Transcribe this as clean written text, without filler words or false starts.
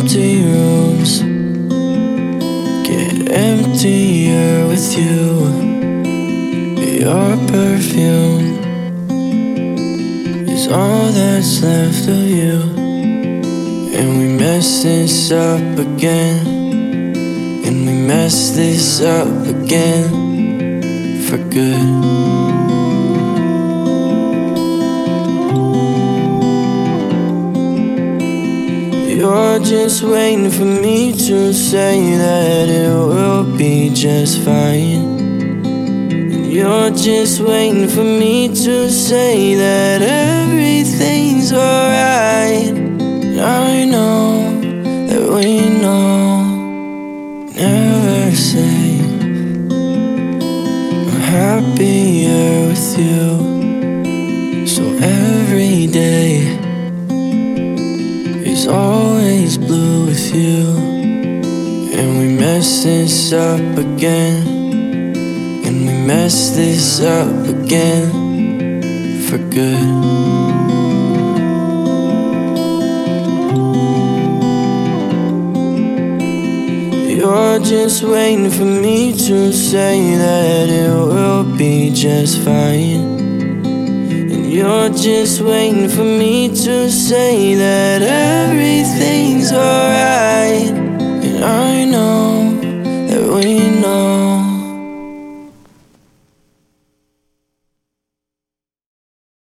empty rooms get emptier with you. Your perfume is all that's left of you. And we mess this up again. And we mess this up again for good. You're just waiting for me to say that it will be just fine. And you're just waiting for me to say that everything's alright. I know that we know. Never say I'm happier with you. So every day is always blue with you. And we mess this up again. And we mess this up again for good. You're just waiting for me to say that it will be just fine. And you're just waiting for me to say that everything's alright. And I know that we know.